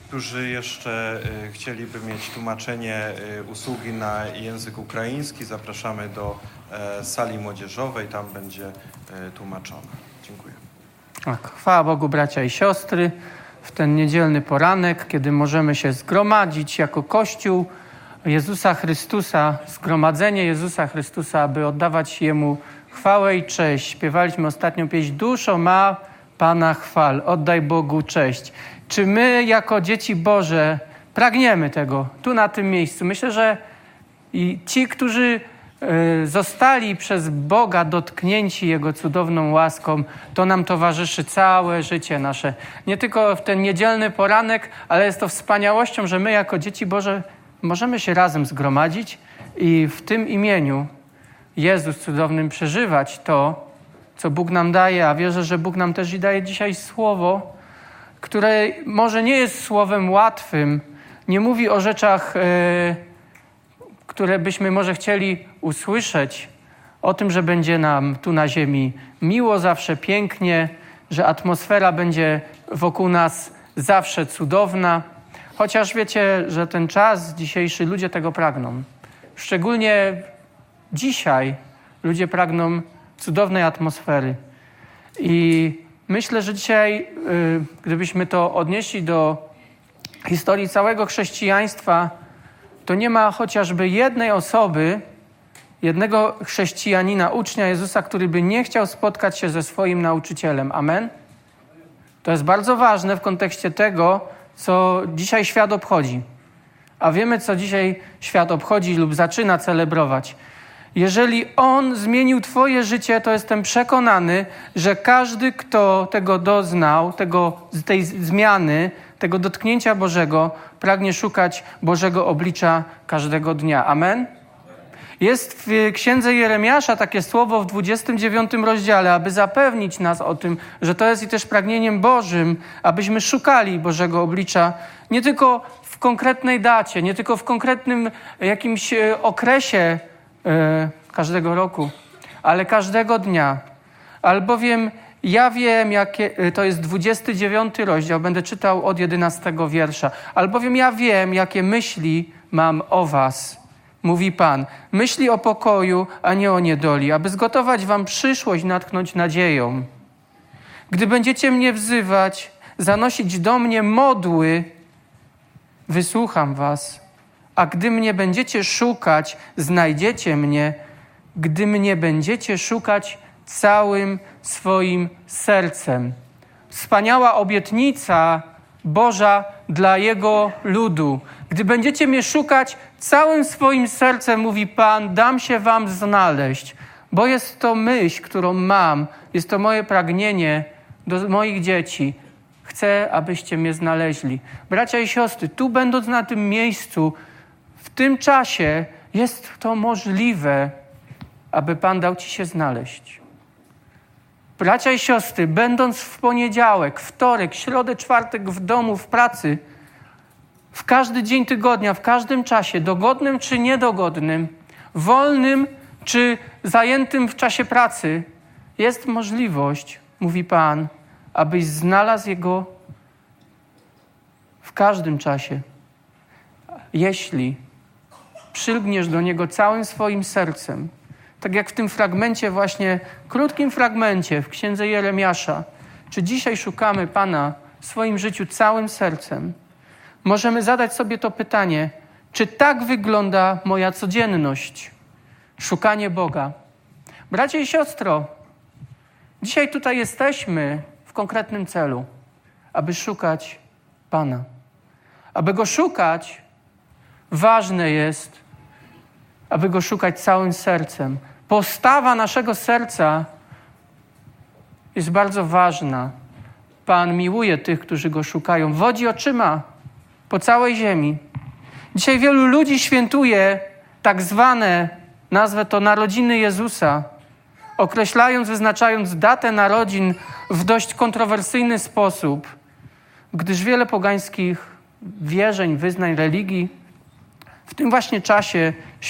którzy jeszcze chcieliby mieć tłumaczenie usługi na język ukraiński, zapraszamy do sali młodzieżowej, tam będzie tłumaczone. Dziękuję. Tak, chwała Bogu, bracia i siostry, w ten niedzielny poranek, kiedy możemy się zgromadzić jako Kościół Jezusa Chrystusa, zgromadzenie Jezusa Chrystusa, aby oddawać Jemu chwałę i cześć. Śpiewaliśmy ostatnio pieśń Duszo ma Pana chwal, oddaj Bogu cześć. Czy my jako dzieci Boże pragniemy tego tu na tym miejscu? Myślę, że i ci, którzy zostali przez Boga dotknięci Jego cudowną łaską, to nam towarzyszy całe życie nasze. Nie tylko w ten niedzielny poranek, ale jest to wspaniałością, że my jako dzieci Boże możemy się razem zgromadzić i w tym imieniu Jezus cudownym przeżywać to, co Bóg nam daje, a wierzę, że Bóg nam też i daje dzisiaj słowo, które może nie jest słowem łatwym, nie mówi o rzeczach, które byśmy może chcieli usłyszeć, o tym, że będzie nam tu na ziemi miło, zawsze pięknie, że atmosfera będzie wokół nas zawsze cudowna. Chociaż wiecie, że ten czas dzisiejszy, ludzie tego pragną. Szczególnie dzisiaj ludzie pragną cudownej atmosfery. I myślę, że dzisiaj, gdybyśmy to odnieśli do historii całego chrześcijaństwa, to nie ma chociażby jednej osoby, jednego chrześcijanina, ucznia Jezusa, który by nie chciał spotkać się ze swoim nauczycielem. Amen? To jest bardzo ważne w kontekście tego, co dzisiaj świat obchodzi. A wiemy, co dzisiaj świat obchodzi lub zaczyna celebrować. Jeżeli On zmienił twoje życie, to jestem przekonany, że każdy, kto tego doznał, tej zmiany, tego dotknięcia Bożego, pragnie szukać Bożego oblicza każdego dnia. Amen? Jest w Księdze Jeremiasza takie słowo w 29 rozdziale, aby zapewnić nas o tym, że to jest i też pragnieniem Bożym, abyśmy szukali Bożego oblicza nie tylko w konkretnej dacie, nie tylko w konkretnym jakimś okresie każdego roku, ale każdego dnia. Albowiem ja wiem, to jest 29 rozdział, będę czytał od 11 wiersza. Albowiem ja wiem, jakie myśli mam o was, mówi Pan. Myśli o pokoju, a nie o niedoli, aby zgotować wam przyszłość, natchnąć nadzieją. Gdy będziecie mnie wzywać, zanosić do mnie modły, wysłucham was. A gdy mnie będziecie szukać, znajdziecie mnie, gdy mnie będziecie szukać całym swoim sercem. Wspaniała obietnica Boża dla Jego ludu. Gdy będziecie mnie szukać całym swoim sercem, mówi Pan, dam się wam znaleźć, bo jest to myśl, którą mam, jest to moje pragnienie do moich dzieci. Chcę, abyście mnie znaleźli. Bracia i siostry, tu będąc na tym miejscu, w tym czasie jest to możliwe, aby Pan dał ci się znaleźć. Bracia i siostry, będąc w poniedziałek, wtorek, środę, czwartek w domu, w pracy, w każdy dzień tygodnia, w każdym czasie, dogodnym czy niedogodnym, wolnym czy zajętym w czasie pracy, jest możliwość, mówi Pan, abyś znalazł Jego w każdym czasie. Jeśli przylgniesz do Niego całym swoim sercem, tak jak w tym fragmencie właśnie, krótkim fragmencie w Księdze Jeremiasza, czy dzisiaj szukamy Pana w swoim życiu całym sercem, możemy zadać sobie to pytanie, czy tak wygląda moja codzienność, szukanie Boga. Bracie i siostro, dzisiaj tutaj jesteśmy w konkretnym celu, aby szukać Pana. Aby Go szukać, ważne jest, aby Go szukać całym sercem. Postawa naszego serca jest bardzo ważna. Pan miłuje tych, którzy Go szukają. Wodzi oczyma po całej ziemi. Dzisiaj wielu ludzi świętuje tak zwane, nazwę to narodziny Jezusa, określając, wyznaczając datę narodzin w dość kontrowersyjny sposób, gdyż wiele pogańskich wierzeń, wyznań, religii w tym właśnie czasie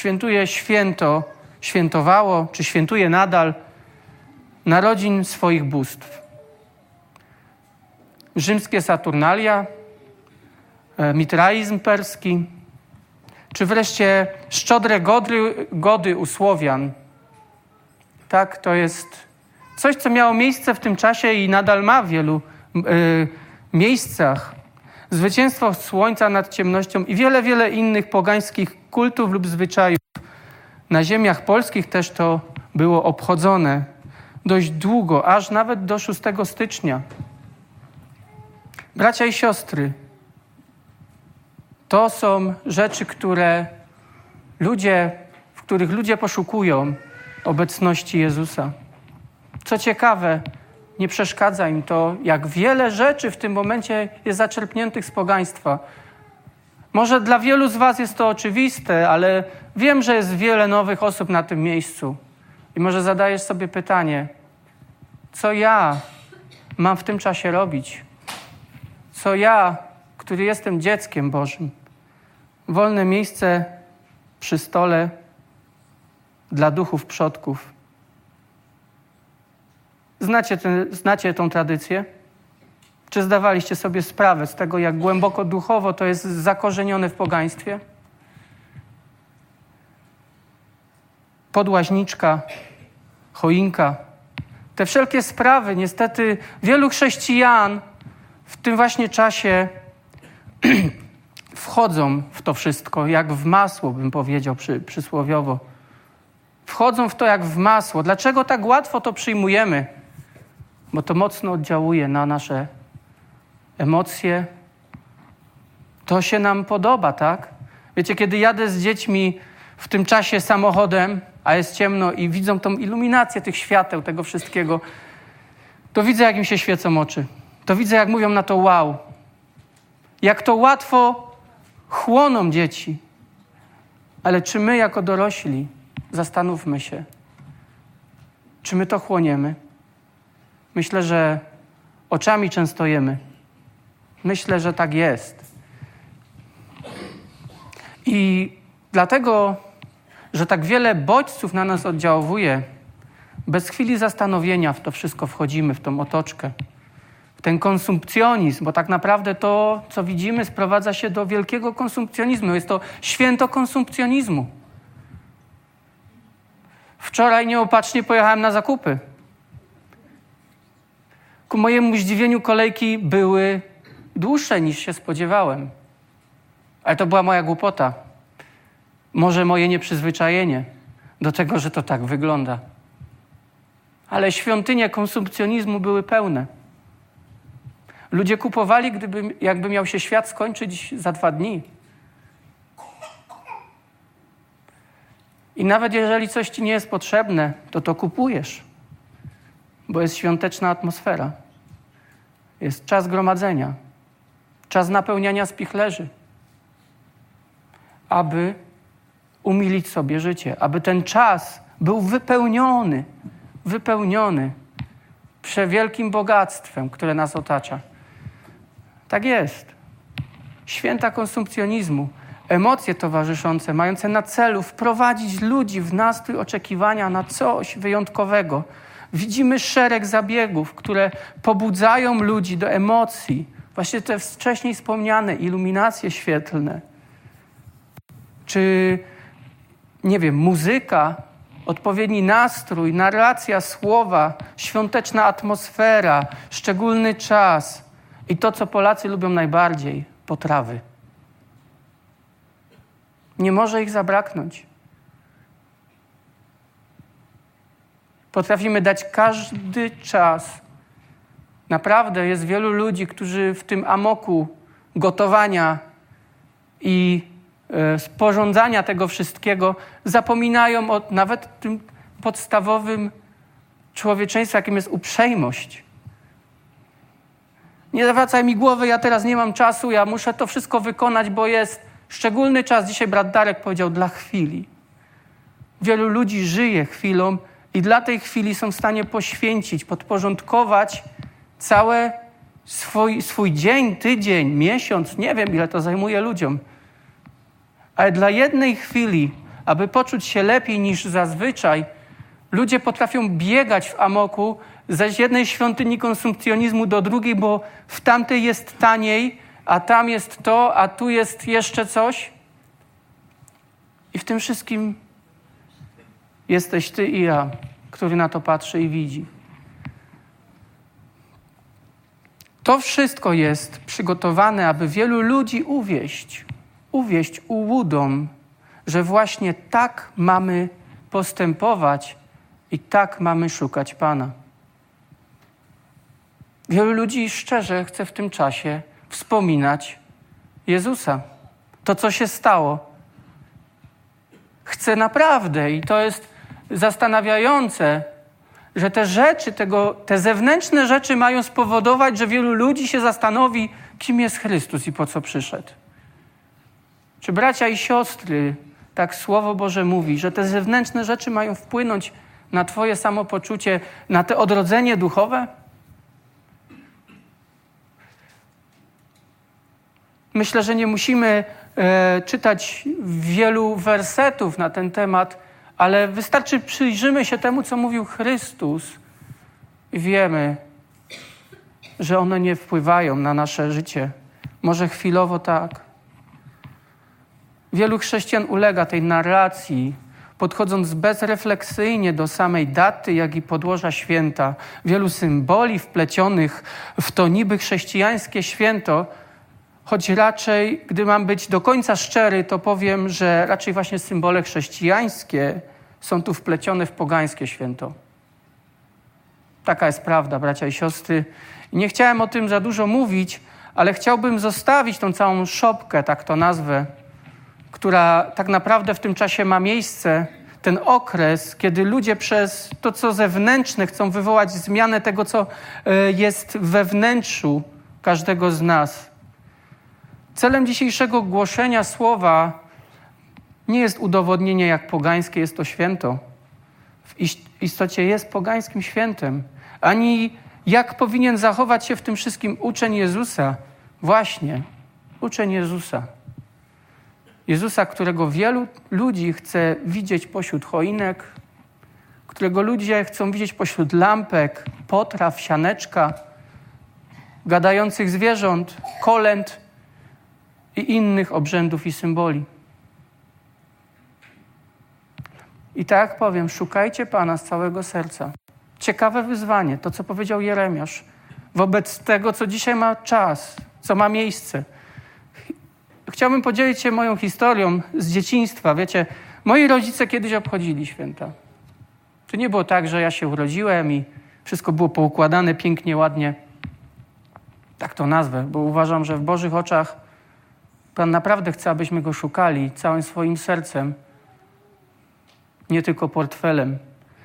świętowało, czy świętuje nadal narodzin swoich bóstw. Rzymskie Saturnalia, mitraizm perski, czy wreszcie szczodre gody u Słowian. Tak, to jest coś, co miało miejsce w tym czasie i nadal ma w wielu miejscach. Zwycięstwo słońca nad ciemnością i wiele, wiele innych pogańskich kultów lub zwyczajów. Na ziemiach polskich też to było obchodzone dość długo, aż nawet do 6 stycznia. Bracia i siostry, to są rzeczy, w których ludzie poszukują obecności Jezusa. Co ciekawe, nie przeszkadza im to, jak wiele rzeczy w tym momencie jest zaczerpniętych z pogaństwa. Może dla wielu z was jest to oczywiste, ale wiem, że jest wiele nowych osób na tym miejscu. I może zadajesz sobie pytanie, co ja mam w tym czasie robić? Co ja, który jestem dzieckiem Bożym? Wolne miejsce przy stole dla duchów przodków. Znacie tą tradycję? Czy zdawaliście sobie sprawę z tego, jak głęboko duchowo to jest zakorzenione w pogaństwie? Podłaźniczka, choinka. Te wszelkie sprawy, niestety wielu chrześcijan w tym właśnie czasie wchodzą w to wszystko, jak w masło, bym powiedział przysłowiowo. Wchodzą w to jak w masło. Dlaczego tak łatwo to przyjmujemy? Bo to mocno oddziałuje na nasze emocje. To się nam podoba, tak? Wiecie, kiedy jadę z dziećmi w tym czasie samochodem, a jest ciemno i widzą tą iluminację tych świateł, tego wszystkiego, to widzę, jak im się świecą oczy. To widzę, jak mówią na to wow. Jak to łatwo chłoną dzieci. Ale czy my jako dorośli, zastanówmy się, czy my to chłoniemy? Myślę, że oczami często jemy. Myślę, że tak jest. I dlatego, że tak wiele bodźców na nas oddziałuje, bez chwili zastanowienia w to wszystko wchodzimy, w tą otoczkę, w ten konsumpcjonizm, bo tak naprawdę to, co widzimy, sprowadza się do wielkiego konsumpcjonizmu. Jest to święto konsumpcjonizmu. Wczoraj nieopatrznie pojechałem na zakupy. Ku mojemu zdziwieniu kolejki były dłuższe niż się spodziewałem. Ale to była moja głupota. Może moje nieprzyzwyczajenie do tego, że to tak wygląda. Ale świątynie konsumpcjonizmu były pełne. Ludzie kupowali, jakby miał się świat skończyć za 2 dni. I nawet jeżeli coś ci nie jest potrzebne, to kupujesz. Bo jest świąteczna atmosfera. Jest czas gromadzenia. Czas napełniania spichlerzy. Aby umilić sobie życie. Aby ten czas był wypełniony przewielkim bogactwem, które nas otacza. Tak jest. Święta konsumpcjonizmu, emocje towarzyszące, mające na celu wprowadzić ludzi w nastrój oczekiwania na coś wyjątkowego. Widzimy szereg zabiegów, które pobudzają ludzi do emocji. Właśnie te wcześniej wspomniane iluminacje świetlne. Czy, muzyka, odpowiedni nastrój, narracja słowa, świąteczna atmosfera, szczególny czas i to, co Polacy lubią najbardziej, potrawy. Nie może ich zabraknąć. Potrafimy dać każdy czas. Naprawdę jest wielu ludzi, którzy w tym amoku gotowania i sporządzania tego wszystkiego zapominają o nawet tym podstawowym człowieczeństwie, jakim jest uprzejmość. Nie zawracaj mi głowy, ja teraz nie mam czasu, ja muszę to wszystko wykonać, bo jest szczególny czas. Dzisiaj brat Darek powiedział, dla chwili. Wielu ludzi żyje chwilą i dla tej chwili są w stanie poświęcić, podporządkować cały swój dzień, tydzień, miesiąc, nie wiem, ile to zajmuje ludziom. Ale dla jednej chwili, aby poczuć się lepiej niż zazwyczaj, ludzie potrafią biegać w amoku z jednej świątyni konsumpcjonizmu do drugiej, bo w tamtej jest taniej a tam jest to, a tu jest jeszcze coś. I w tym wszystkim jesteś ty i ja, który na to patrzy i widzi. To wszystko jest przygotowane, aby wielu ludzi uwieść ułudą, że właśnie tak mamy postępować i tak mamy szukać Pana. Wielu ludzi szczerze chce w tym czasie wspominać Jezusa. To, co się stało. Chce naprawdę i to jest zastanawiające, że te rzeczy, te zewnętrzne rzeczy mają spowodować, że wielu ludzi się zastanowi, kim jest Chrystus i po co przyszedł. Czy bracia i siostry, tak Słowo Boże mówi, że te zewnętrzne rzeczy mają wpłynąć na twoje samopoczucie, na to odrodzenie duchowe? Myślę, że nie musimy czytać wielu wersetów na ten temat, ale wystarczy przyjrzymy się temu, co mówił Chrystus i wiemy, że one nie wpływają na nasze życie. Może chwilowo tak. Wielu chrześcijan ulega tej narracji, podchodząc bezrefleksyjnie do samej daty, jak i podłoża święta. Wielu symboli wplecionych w to niby chrześcijańskie święto, choć raczej, gdy mam być do końca szczery, to powiem, że raczej właśnie symbole chrześcijańskie są tu wplecione w pogańskie święto. Taka jest prawda, bracia i siostry. I nie chciałem o tym za dużo mówić, ale chciałbym zostawić tą całą szopkę, tak to nazwę, która tak naprawdę w tym czasie ma miejsce, ten okres, kiedy ludzie przez to, co zewnętrzne, chcą wywołać zmianę tego, co jest we wnętrzu każdego z nas. Celem dzisiejszego głoszenia słowa nie jest udowodnienie, jak pogańskie jest to święto. W istocie jest pogańskim świętem. Ani jak powinien zachować się w tym wszystkim uczeń Jezusa. Właśnie, uczeń Jezusa. Jezusa, którego wielu ludzi chce widzieć pośród choinek, którego ludzie chcą widzieć pośród lampek, potraw, sianeczka, gadających zwierząt, kolęd i innych obrzędów i symboli. I tak jak powiem, szukajcie Pana z całego serca. Ciekawe wyzwanie, to co powiedział Jeremiasz, wobec tego, co dzisiaj ma czas, co ma miejsce. Chciałbym podzielić się moją historią z dzieciństwa. Wiecie, moi rodzice kiedyś obchodzili święta. To nie było tak, że ja się urodziłem i wszystko było poukładane pięknie, ładnie. Tak to nazwę, bo uważam, że w Bożych oczach Pan naprawdę chce, abyśmy Go szukali całym swoim sercem, nie tylko portfelem.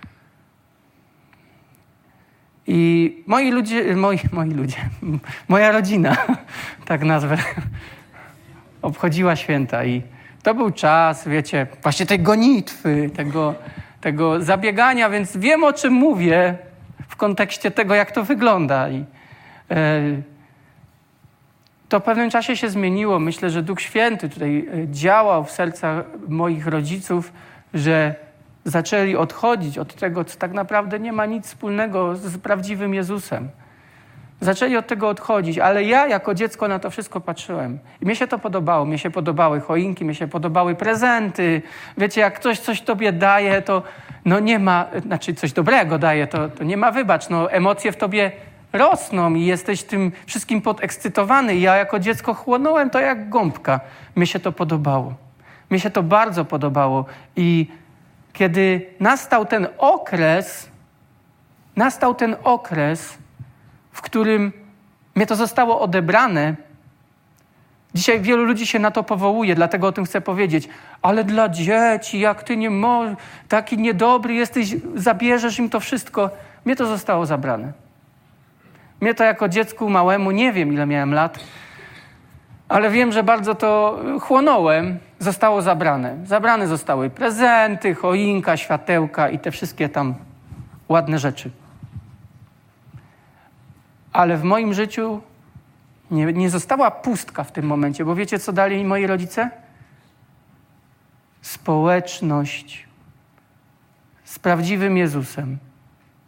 I moja rodzina, tak nazwę, obchodziła święta i to był czas, wiecie, właśnie tej gonitwy, tego zabiegania, więc wiem, o czym mówię w kontekście tego, jak to wygląda. I to w pewnym czasie się zmieniło. Myślę, że Duch Święty tutaj działał w sercach moich rodziców, że zaczęli odchodzić od tego, co tak naprawdę nie ma nic wspólnego z prawdziwym Jezusem. Zaczęli od tego odchodzić, ale ja jako dziecko na to wszystko patrzyłem. I mnie się to podobało. Mnie się podobały choinki, mnie się podobały prezenty. Wiecie, jak ktoś coś tobie daje, to no nie ma, znaczy coś dobrego daje, to nie ma wybacz. No emocje w tobie rosną i jesteś tym wszystkim podekscytowany. I ja jako dziecko chłonąłem to jak gąbka. Mnie się to podobało. Mnie się to bardzo podobało. I kiedy nastał ten okres, w którym mnie to zostało odebrane, dzisiaj wielu ludzi się na to powołuje, dlatego o tym chcę powiedzieć. Ale dla dzieci, jak ty nie możesz, taki niedobry jesteś, zabierzesz im to wszystko. Mnie to zostało zabrane. Mnie to jako dziecku małemu, nie wiem ile miałem lat, ale wiem, że bardzo to chłonąłem, zostało zabrane. Zabrane zostały prezenty, choinka, światełka i te wszystkie tam ładne rzeczy. Ale w moim życiu nie została pustka w tym momencie, bo wiecie, co dali moi rodzice? Społeczność z prawdziwym Jezusem.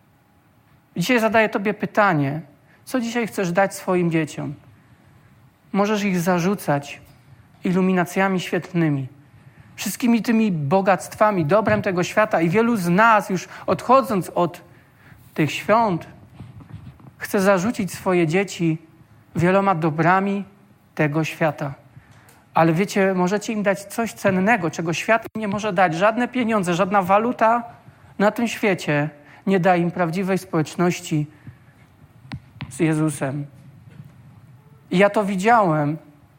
Dzisiaj zadaję tobie pytanie, co dzisiaj chcesz dać swoim dzieciom? możesz ich zarzucać iluminacjami świetlnymi, wszystkimi tymi bogactwami, dobrem tego świata. I wielu z nas, już odchodząc od tych świąt, chce zarzucić swoje dzieci wieloma dobrami tego świata. Ale wiecie, możecie im dać coś cennego, czego świat im nie może dać. Żadne pieniądze, żadna waluta na tym świecie nie da im prawdziwej społeczności z Jezusem. I ja to widziałem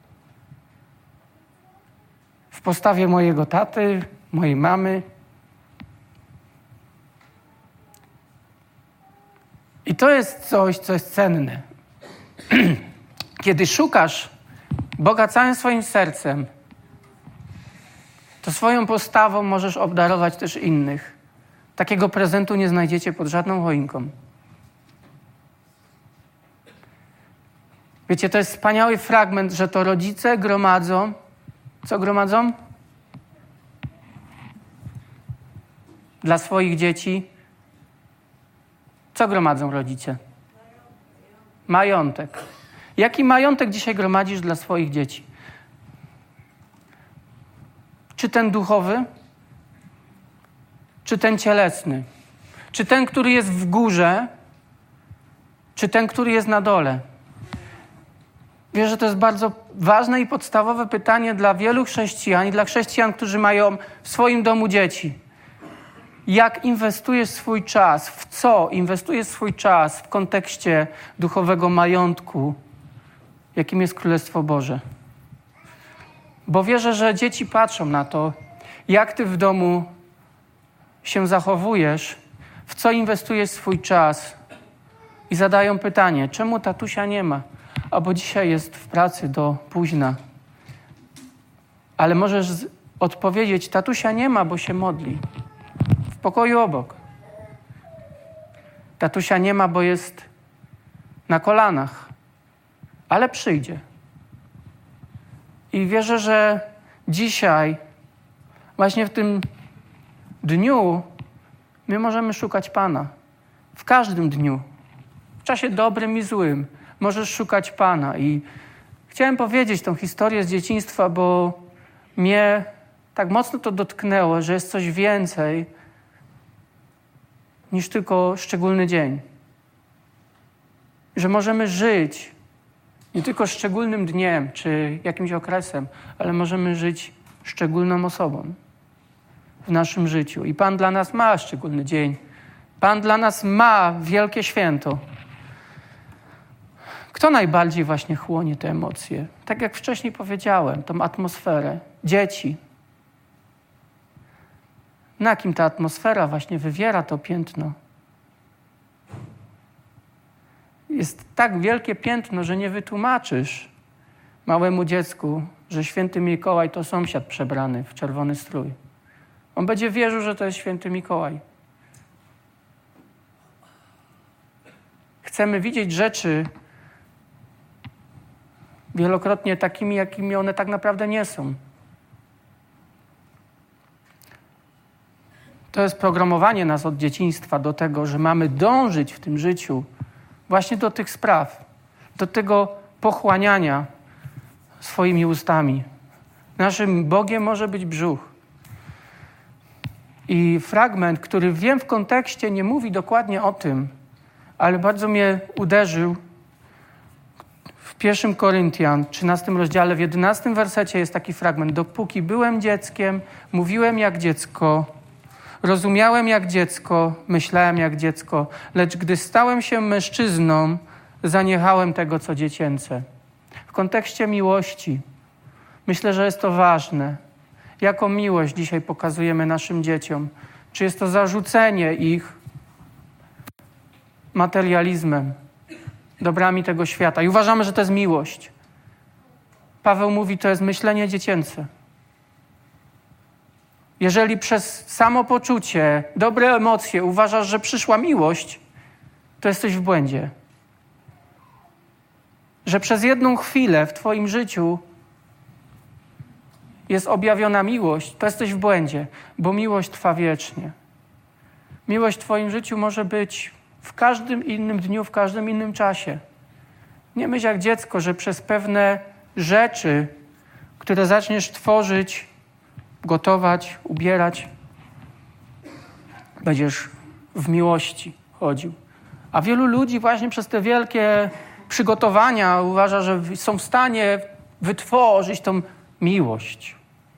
w postawie mojego taty, mojej mamy. I to jest coś, co jest cenne. Kiedy szukasz Boga całym swoim sercem, to swoją postawą możesz obdarować też innych. Takiego prezentu nie znajdziecie pod żadną choinką. Wiecie, to jest wspaniały fragment, że to rodzice gromadzą. Co gromadzą? Dla swoich dzieci. Co gromadzą rodzice? Majątek. Jaki majątek dzisiaj gromadzisz dla swoich dzieci? Czy ten duchowy? Czy ten cielesny? Czy ten, który jest w górze? Czy ten, który jest na dole? Wiesz, że to jest bardzo ważne i podstawowe pytanie dla wielu chrześcijan i dla chrześcijan, którzy mają w swoim domu dzieci. Jak inwestujesz swój czas? W co inwestujesz swój czas w kontekście duchowego majątku, jakim jest Królestwo Boże? Bo wierzę, że dzieci patrzą na to, jak ty w domu się zachowujesz, w co inwestujesz swój czas i zadają pytanie, czemu tatusia nie ma? Albo dzisiaj jest w pracy do późna. Ale możesz odpowiedzieć, tatusia nie ma, bo się modli. W pokoju obok. Tatusia nie ma, bo jest na kolanach. Ale przyjdzie. I wierzę, że dzisiaj, właśnie w tym dniu, my możemy szukać Pana. W każdym dniu. W czasie dobrym i złym. Możesz szukać Pana. I chciałem powiedzieć tą historię z dzieciństwa, bo mnie tak mocno to dotknęło, że jest coś więcej niż tylko szczególny dzień. Że możemy żyć nie tylko szczególnym dniem czy jakimś okresem, ale możemy żyć szczególną osobą w naszym życiu. I Pan dla nas ma szczególny dzień. Pan dla nas ma wielkie święto. Kto najbardziej właśnie chłonie te emocje? Tak jak wcześniej powiedziałem, tą atmosferę. Dzieci. Na kim ta atmosfera właśnie wywiera to piętno? Jest tak wielkie piętno, że nie wytłumaczysz małemu dziecku, że święty Mikołaj to sąsiad przebrany w czerwony strój. On będzie wierzył, że to jest święty Mikołaj. Chcemy widzieć rzeczy wielokrotnie takimi, jakimi one tak naprawdę nie są. To jest programowanie nas od dzieciństwa do tego, że mamy dążyć w tym życiu właśnie do tych spraw, do tego pochłaniania swoimi ustami. Naszym Bogiem może być brzuch. I fragment, który wiem w kontekście, nie mówi dokładnie o tym, ale bardzo mnie uderzył. W 1 Koryntian, 13 rozdziale, w 11 wersecie jest taki fragment. Dopóki byłem dzieckiem, mówiłem jak dziecko, rozumiałem jak dziecko, myślałem jak dziecko, lecz gdy stałem się mężczyzną, zaniechałem tego, co dziecięce. W kontekście miłości myślę, że jest to ważne. Jaką miłość dzisiaj pokazujemy naszym dzieciom? Czy jest to zarzucenie ich materializmem, dobrami tego świata? I uważamy, że to jest miłość. Paweł mówi, to jest myślenie dziecięce. Jeżeli przez samopoczucie, dobre emocje uważasz, że przyszła miłość, to jesteś w błędzie. Że przez jedną chwilę w twoim życiu jest objawiona miłość, to jesteś w błędzie, bo miłość trwa wiecznie. Miłość w twoim życiu może być w każdym innym dniu, w każdym innym czasie. Nie myśl jak dziecko, że przez pewne rzeczy, które zaczniesz tworzyć, gotować, ubierać, będziesz w miłości chodził. A wielu ludzi właśnie przez te wielkie przygotowania uważa, że są w stanie wytworzyć tą miłość.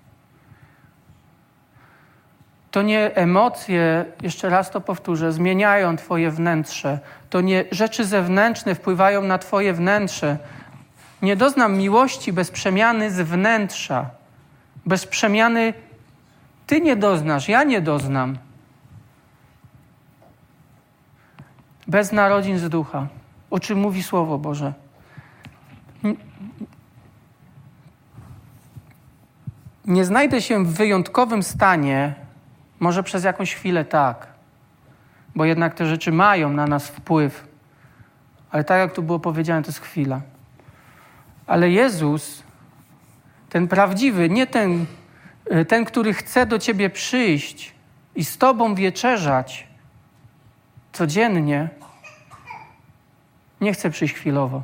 To nie emocje, jeszcze raz to powtórzę, zmieniają twoje wnętrze. To nie rzeczy zewnętrzne wpływają na twoje wnętrze. Nie doznam miłości bez przemiany z wnętrza. Bez przemiany ty nie doznasz, ja nie doznam. Bez narodzin z ducha. O czym mówi Słowo Boże. Nie znajdę się w wyjątkowym stanie, może przez jakąś chwilę tak, bo jednak te rzeczy mają na nas wpływ. Ale tak jak tu było powiedziane, to jest chwila. Ale Jezus, ten prawdziwy, nie ten, który chce do ciebie przyjść i z tobą wieczerzać codziennie, nie chce przyjść chwilowo.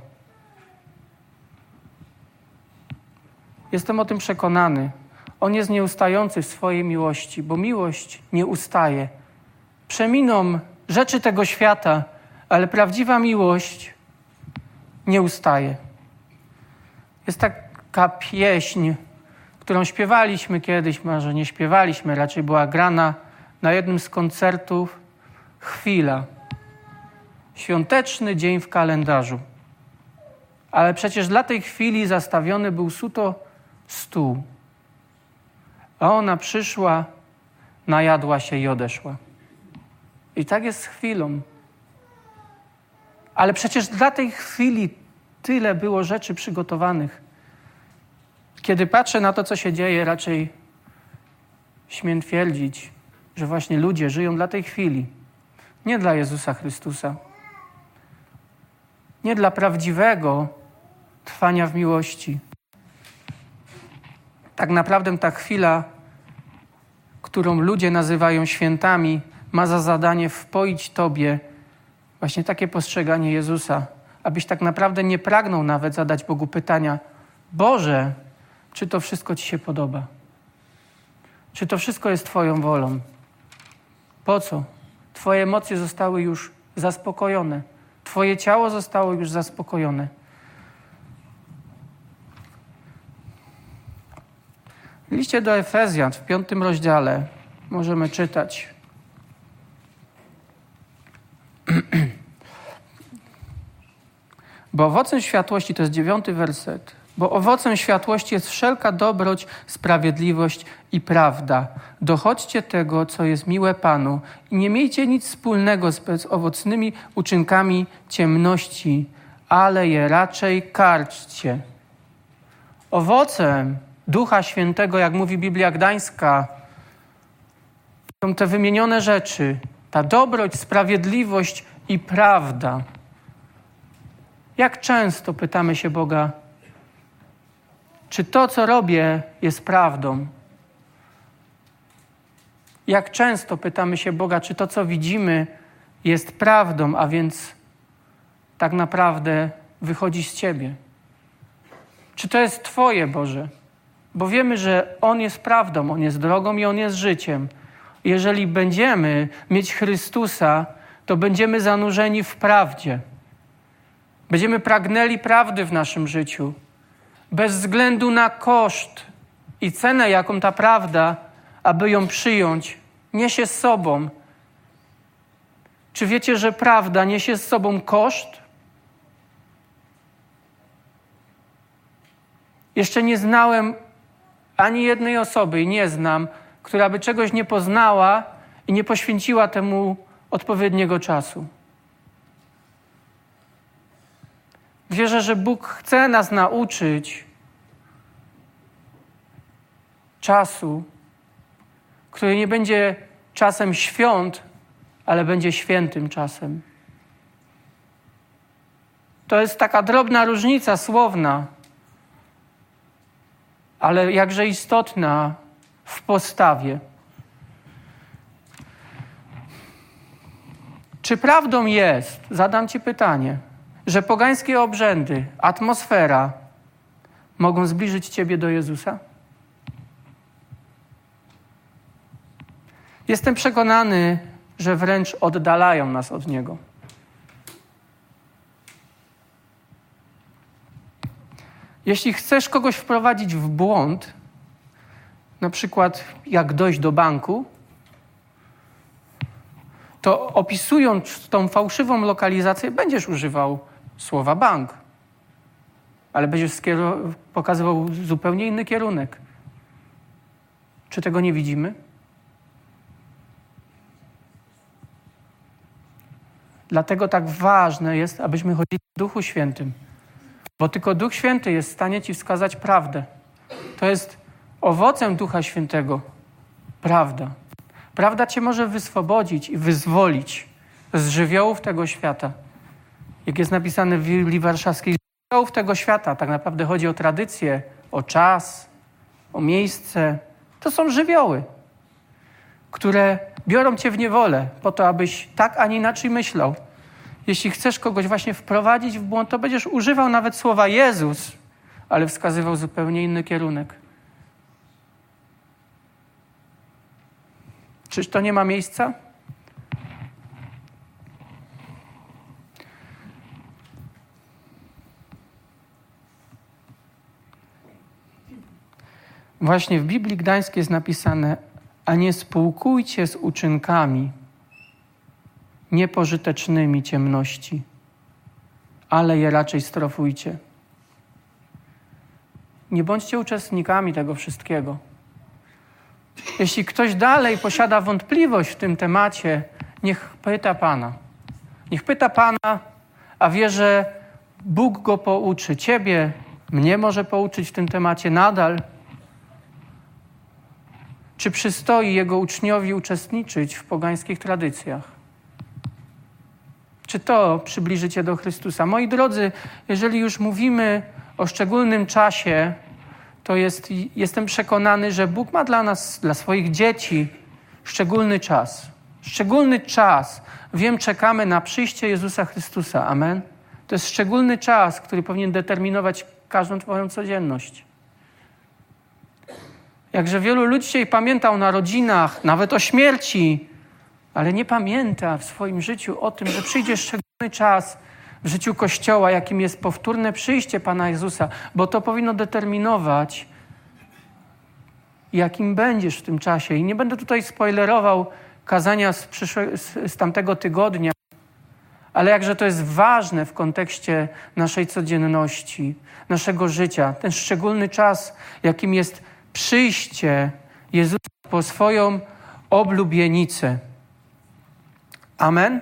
Jestem o tym przekonany. On jest nieustający w swojej miłości, bo miłość nie ustaje. Przeminą rzeczy tego świata, ale prawdziwa miłość nie ustaje. Jest taka pieśń, którą śpiewaliśmy kiedyś, może nie śpiewaliśmy, raczej była grana na jednym z koncertów. Chwila. Świąteczny dzień w kalendarzu. Ale przecież dla tej chwili zastawiony był suto stół. A ona przyszła, najadła się i odeszła. I tak jest z chwilą. Ale przecież dla tej chwili tyle było rzeczy przygotowanych. Kiedy patrzę na to, co się dzieje, raczej śmiem twierdzić, że właśnie ludzie żyją dla tej chwili. Nie dla Jezusa Chrystusa. Nie dla prawdziwego trwania w miłości. Tak naprawdę ta chwila, którą ludzie nazywają świętami, ma za zadanie wpoić tobie właśnie takie postrzeganie Jezusa, abyś tak naprawdę nie pragnął nawet zadać Bogu pytania: Boże, czy to wszystko Ci się podoba? Czy to wszystko jest Twoją wolą? Po co? Twoje emocje zostały już zaspokojone. Twoje ciało zostało już zaspokojone. W liście do Efezjan w 5 rozdziale możemy czytać. Bo owocem światłości, to jest 9 werset, bo owocem światłości jest wszelka dobroć, sprawiedliwość i prawda. Dochodźcie tego, co jest miłe Panu i nie miejcie nic wspólnego z bezowocnymi uczynkami ciemności, ale je raczej karczcie. Owocem Ducha Świętego, jak mówi Biblia Gdańska, są te wymienione rzeczy, ta dobroć, sprawiedliwość i prawda. Jak często pytamy się Boga, czy to, co robię, jest prawdą? Jak często pytamy się Boga, czy to, co widzimy, jest prawdą, a więc tak naprawdę wychodzi z Ciebie? Czy to jest Twoje, Boże? Bo wiemy, że On jest prawdą, On jest drogą i On jest życiem. Jeżeli będziemy mieć Chrystusa, to będziemy zanurzeni w prawdzie. Będziemy pragnęli prawdy w naszym życiu. Bez względu na koszt i cenę, jaką ta prawda, aby ją przyjąć, niesie z sobą. Czy wiecie, że prawda niesie z sobą koszt? Jeszcze nie znałem ani jednej osoby i nie znam, która by czegoś nie poznała i nie poświęciła temu odpowiedniego czasu. Wierzę, że Bóg chce nas nauczyć czasu, który nie będzie czasem świąt, ale będzie świętym czasem. To jest taka drobna różnica słowna, ale jakże istotna w postawie. Czy prawdą jest, zadam Ci pytanie, że pogańskie obrzędy, atmosfera mogą zbliżyć Ciebie do Jezusa? Jestem przekonany, że wręcz oddalają nas od Niego. Jeśli chcesz kogoś wprowadzić w błąd, na przykład jak dojść do banku, to opisując tą fałszywą lokalizację, będziesz używał słowa bank, ale będziesz pokazywał zupełnie inny kierunek. Czy tego nie widzimy? Dlatego tak ważne jest, abyśmy chodzili w Duchu Świętym, bo tylko Duch Święty jest w stanie Ci wskazać prawdę. To jest owocem Ducha Świętego. Prawda. Prawda Cię może wyswobodzić i wyzwolić z żywiołów tego świata. Jak jest napisane w Biblii Warszawskiej, z żywiołów tego świata, tak naprawdę chodzi o tradycję, o czas, o miejsce. To są żywioły, które biorą Cię w niewolę po to, abyś tak, a nie inaczej myślał. Jeśli chcesz kogoś właśnie wprowadzić w błąd, to będziesz używał nawet słowa Jezus, ale wskazywał zupełnie inny kierunek. Czyż to nie ma miejsca? Właśnie w Biblii Gdańskiej jest napisane: a nie spółkujcie z uczynkami niepożytecznymi ciemności, ale je raczej strofujcie. Nie bądźcie uczestnikami tego wszystkiego. Jeśli ktoś dalej posiada wątpliwość w tym temacie, niech pyta Pana. Niech pyta Pana, a wie, że Bóg go pouczy. Ciebie, mnie może pouczyć w tym temacie nadal. Czy przystoi jego uczniowi uczestniczyć w pogańskich tradycjach? Czy to przybliży Cię do Chrystusa? Moi drodzy, jeżeli już mówimy o szczególnym czasie, to jestem przekonany, że Bóg ma dla nas, dla swoich dzieci szczególny czas. Szczególny czas. Wiem, czekamy na przyjście Jezusa Chrystusa. Amen. To jest szczególny czas, który powinien determinować każdą Twoją codzienność. Jakże wielu ludzi dzisiaj pamięta o narodzinach, nawet o śmierci, ale nie pamięta w swoim życiu o tym, że przyjdzie szczególny czas w życiu Kościoła, jakim jest powtórne przyjście Pana Jezusa, bo to powinno determinować, jakim będziesz w tym czasie. I nie będę tutaj spoilerował kazania z tamtego tygodnia, ale jakże to jest ważne w kontekście naszej codzienności, naszego życia. Ten szczególny czas, jakim jest przyjście Jezusa po swoją oblubienicę. Amen?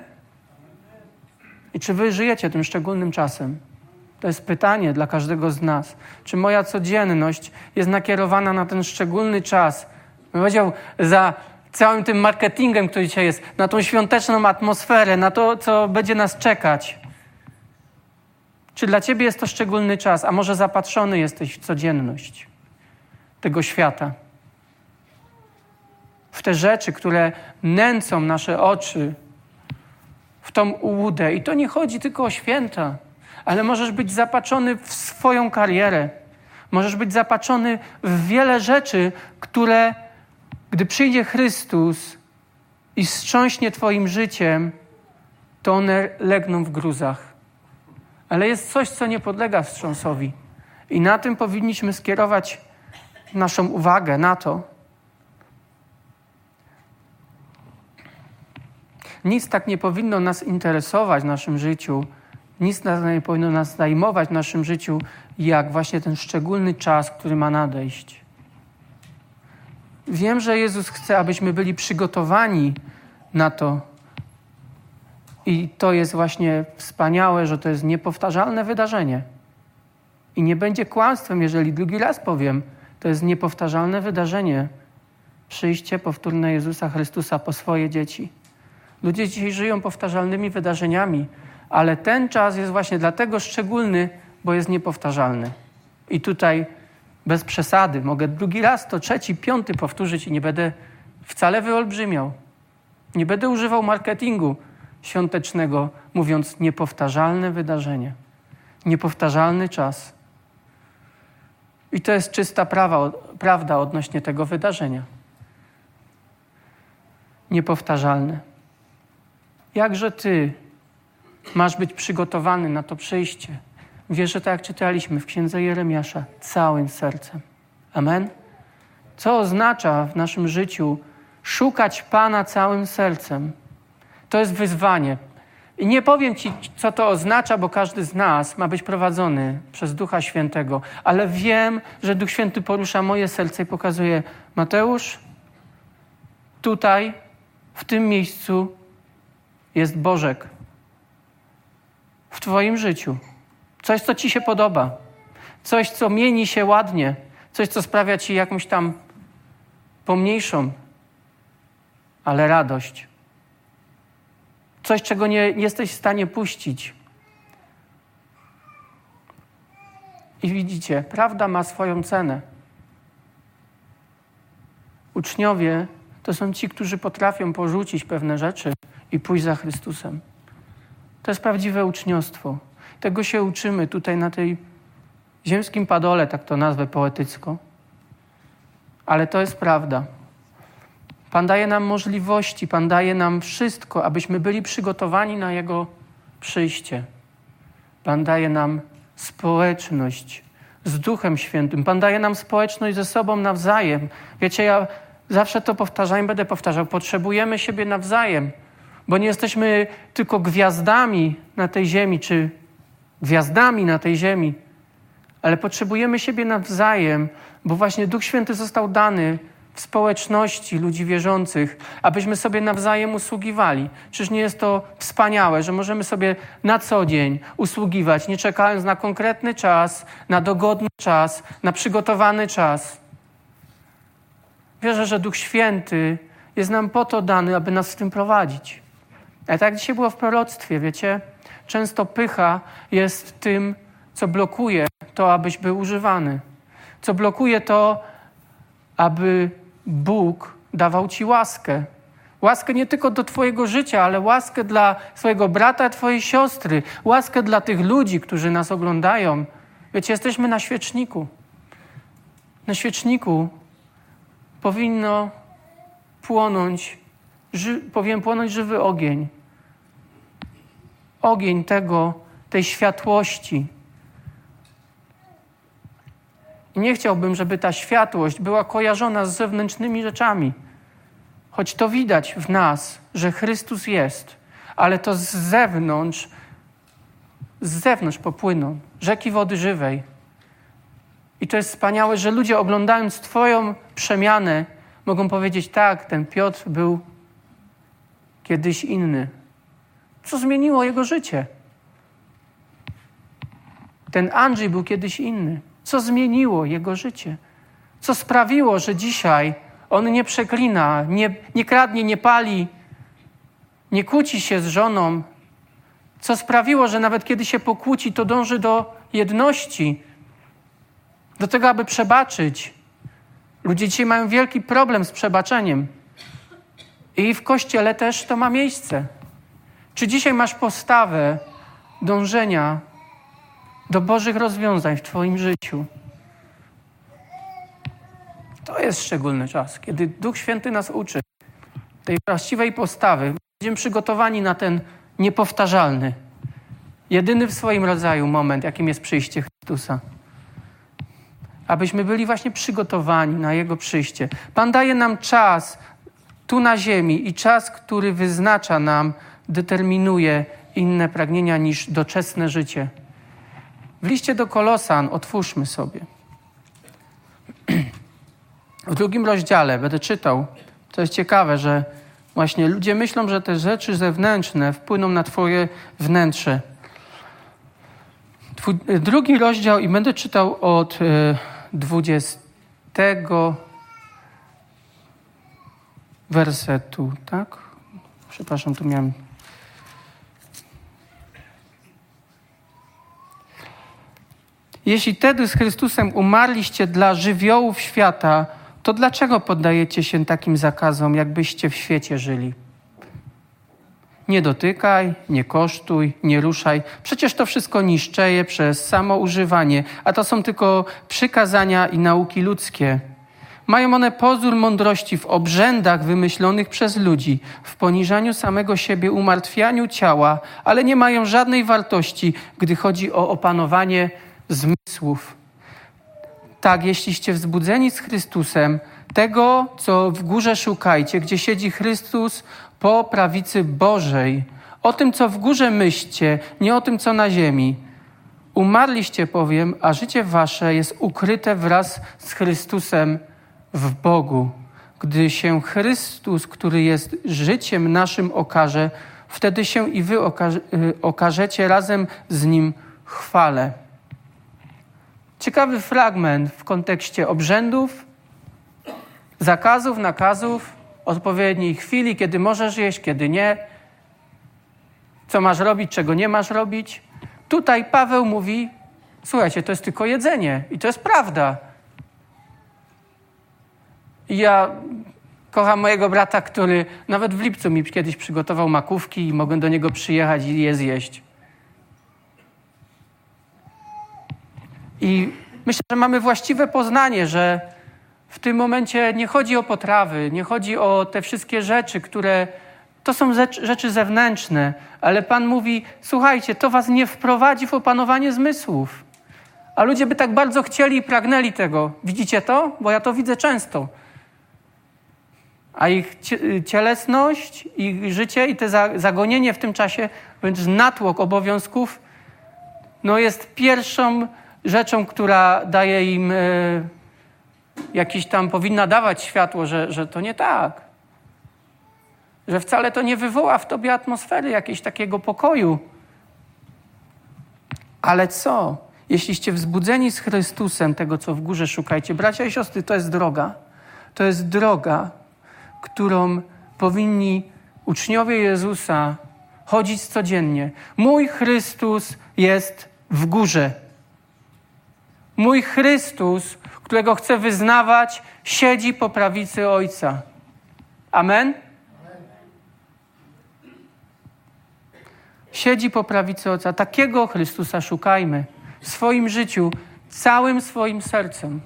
I czy wy żyjecie tym szczególnym czasem? To jest pytanie dla każdego z nas. Czy moja codzienność jest nakierowana na ten szczególny czas? Bym powiedział, za całym tym marketingiem, który dzisiaj jest, na tą świąteczną atmosferę, na to, co będzie nas czekać. Czy dla ciebie jest to szczególny czas? A może zapatrzony jesteś w codzienność tego świata? W te rzeczy, które nęcą nasze oczy, w tą ułudę. I to nie chodzi tylko o święta, ale możesz być zapatrzony w swoją karierę. Możesz być zapatrzony w wiele rzeczy, które, gdy przyjdzie Chrystus i wstrząśnie twoim życiem, to one legną w gruzach. Ale jest coś, co nie podlega wstrząsowi. I na tym powinniśmy skierować naszą uwagę, na to. Nic tak nie powinno nas interesować w naszym życiu, nic nie powinno nas zajmować w naszym życiu, jak właśnie ten szczególny czas, który ma nadejść. Wiem, że Jezus chce, abyśmy byli przygotowani na to. I to jest właśnie wspaniałe, że to jest niepowtarzalne wydarzenie. I nie będzie kłamstwem, jeżeli drugi raz powiem, to jest niepowtarzalne wydarzenie. Przyjście powtórne Jezusa Chrystusa po swoje dzieci. Ludzie dzisiaj żyją powtarzalnymi wydarzeniami, ale ten czas jest właśnie dlatego szczególny, bo jest niepowtarzalny. I tutaj bez przesady mogę drugi raz, to trzeci, piąty powtórzyć i nie będę wcale wyolbrzymiał. Nie będę używał marketingu świątecznego, mówiąc niepowtarzalne wydarzenie. Niepowtarzalny czas. I to jest czysta prawda odnośnie tego wydarzenia. Niepowtarzalne. Jakże ty masz być przygotowany na to przyjście? Wierzę, tak jak czytaliśmy w Księdze Jeremiasza, całym sercem. Amen? Co oznacza w naszym życiu szukać Pana całym sercem? To jest wyzwanie. I nie powiem ci, co to oznacza, bo każdy z nas ma być prowadzony przez Ducha Świętego. Ale wiem, że Duch Święty porusza moje serce i pokazuje: Mateusz, tutaj, w tym miejscu jest Bożek. W twoim życiu. Coś, co ci się podoba. Coś, co mieni się ładnie. Coś, co sprawia ci jakąś tam pomniejszą, ale radość. Coś, czego nie jesteś w stanie puścić. I widzicie, prawda ma swoją cenę. Uczniowie to są ci, którzy potrafią porzucić pewne rzeczy i pójść za Chrystusem. To jest prawdziwe uczniostwo. Tego się uczymy tutaj na tej ziemskim padole, tak to nazwę poetycko. Ale to jest prawda. Pan daje nam możliwości, Pan daje nam wszystko, abyśmy byli przygotowani na Jego przyjście. Pan daje nam społeczność z Duchem Świętym. Pan daje nam społeczność ze sobą nawzajem. Wiecie, ja zawsze to powtarzam i będę powtarzał. Potrzebujemy siebie nawzajem, bo nie jesteśmy tylko gwiazdami na tej ziemi, czy gwiazdami na tej ziemi, ale potrzebujemy siebie nawzajem, bo właśnie Duch Święty został dany w społeczności ludzi wierzących, abyśmy sobie nawzajem usługiwali. Czyż nie jest to wspaniałe, że możemy sobie na co dzień usługiwać, nie czekając na konkretny czas, na dogodny czas, na przygotowany czas. Wierzę, że Duch Święty jest nam po to dany, aby nas w tym prowadzić. Ale tak jak dzisiaj było w proroctwie, wiecie, często pycha jest tym, co blokuje to, abyś był używany. Co blokuje to, aby Bóg dawał ci łaskę. Łaskę nie tylko do twojego życia, ale łaskę dla swojego brata, twojej siostry. Łaskę dla tych ludzi, którzy nas oglądają. Wiecie, jesteśmy na świeczniku. Na świeczniku powinien płonąć żywy ogień. Ogień tej światłości. I nie chciałbym, żeby ta światłość była kojarzona z zewnętrznymi rzeczami. Choć to widać w nas, że Chrystus jest, ale to z zewnątrz popłyną rzeki wody żywej. I to jest wspaniałe, że ludzie oglądając Twoją przemianę mogą powiedzieć: tak, ten Piotr był kiedyś inny. Co zmieniło jego życie? Ten Andrzej był kiedyś inny. Co zmieniło jego życie? Co sprawiło, że dzisiaj on nie przeklina, nie kradnie, nie pali, nie kłóci się z żoną? Co sprawiło, że nawet kiedy się pokłóci, to dąży do jedności, do tego, aby przebaczyć? Ludzie dzisiaj mają wielki problem z przebaczeniem. I w Kościele też to ma miejsce. Czy dzisiaj masz postawę dążenia do Bożych rozwiązań w twoim życiu? To jest szczególny czas, kiedy Duch Święty nas uczy tej właściwej postawy. Będziemy przygotowani na ten niepowtarzalny, jedyny w swoim rodzaju moment, jakim jest przyjście Chrystusa. Abyśmy byli właśnie przygotowani na Jego przyjście. Pan daje nam czas tu na ziemi i czas, który wyznacza nam, determinuje inne pragnienia niż doczesne życie. W liście do Kolosan otwórzmy sobie. W 2 rozdziale będę czytał. To jest ciekawe, że właśnie ludzie myślą, że te rzeczy zewnętrzne wpłyną na twoje wnętrze. 2 rozdział i będę czytał od 20 wersetu, tak? Przepraszam, tu miałem... Jeśli wtedy z Chrystusem umarliście dla żywiołów świata, to dlaczego poddajecie się takim zakazom, jakbyście w świecie żyli? Nie dotykaj, nie kosztuj, nie ruszaj. Przecież to wszystko niszczeje przez samo używanie, a to są tylko przykazania i nauki ludzkie. Mają one pozór mądrości w obrzędach wymyślonych przez ludzi, w poniżaniu samego siebie, umartwianiu ciała, ale nie mają żadnej wartości, gdy chodzi o opanowanie zmysłów. Tak, jeśliście wzbudzeni z Chrystusem, tego, co w górze szukajcie, gdzie siedzi Chrystus po prawicy Bożej. O tym, co w górze myślcie, nie o tym, co na ziemi. Umarliście powiem, a życie wasze jest ukryte wraz z Chrystusem w Bogu. Gdy się Chrystus, który jest życiem naszym, okaże, wtedy się i wy okażecie razem z Nim w chwale. Ciekawy fragment w kontekście obrzędów, zakazów, nakazów, odpowiedniej chwili, kiedy możesz jeść, kiedy nie, co masz robić, czego nie masz robić. Tutaj Paweł mówi, słuchajcie, to jest tylko jedzenie i to jest prawda. I ja kocham mojego brata, który nawet w lipcu mi kiedyś przygotował makówki i mogę do niego przyjechać i je zjeść. I myślę, że mamy właściwe poznanie, że w tym momencie nie chodzi o potrawy, nie chodzi o te wszystkie rzeczy, które to są rzeczy zewnętrzne, ale Pan mówi, słuchajcie, to was nie wprowadzi w opanowanie zmysłów. A ludzie by tak bardzo chcieli i pragnęli tego. Widzicie to? Bo ja to widzę często. A ich cielesność, ich życie i te zagonienie w tym czasie, wręcz natłok obowiązków, no jest pierwszą rzeczą, która daje im jakiś tam, powinna dawać światło, że to nie tak. Że wcale to nie wywoła w tobie atmosfery jakiegoś takiego pokoju. Ale co? Jeśliście wzbudzeni z Chrystusem, tego co w górze szukajcie. Bracia i siostry, to jest droga. To jest droga, którą powinni uczniowie Jezusa chodzić codziennie. Mój Chrystus jest w górze. Mój Chrystus, którego chcę wyznawać, siedzi po prawicy Ojca. Amen? Siedzi po prawicy Ojca. Takiego Chrystusa szukajmy w swoim życiu, całym swoim sercem.